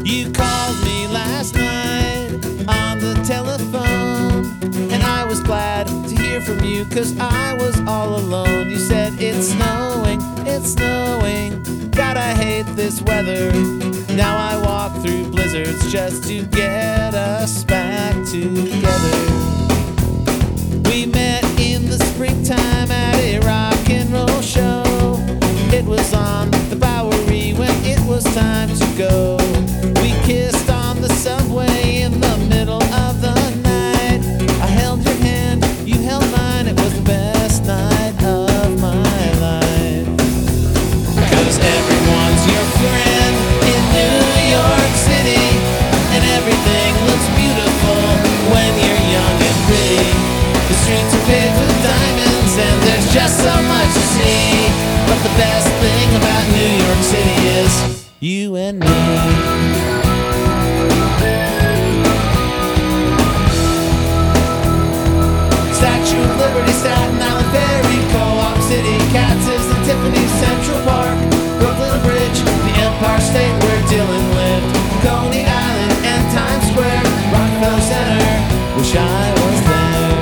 You called me last night on the telephone, and I was glad to hear from you, 'cause I was all alone. You said it's snowing, God, I hate this weather. Now I walk through blizzards just to get us back together. We met in the springtime at a rock and roll show. It was on the Bowery when it was time to go. We kissed on the subway in the middle of the night. I held your hand, you held mine. It was the best night of my life. 'Cause everyone's your friend in New York City, and everything looks beautiful when you're young and pretty. The streets are paved with diamonds and there's just so much to see. But the best thing about New York City is you and me. Statue of Liberty, Staten Island Ferry, Co-op City, Katz's and Tiffany's, Central Park, Brooklyn Bridge, the Empire State where Dylan lived, Coney Island and Times Square, Rockefeller Center, wish I was there.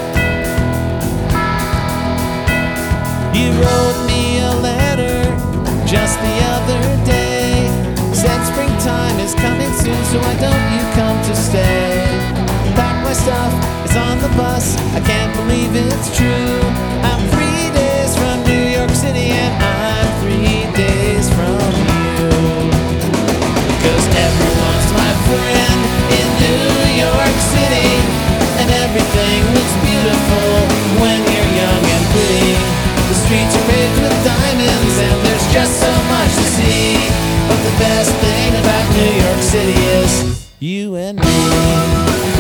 You wrote me a letter just the other day, said springtime is coming soon, so why don't you come to stay? Pack my stuff, it's on the bus, I can't believe it's true. I'm 3 days from New York City and I'm 3 days from you. 'Cause everyone's my friend in New York City, and everything looks beautiful when you're young and pretty. The streets are paved with diamonds and there's just so much to see. But the best thing about New York City is you and me.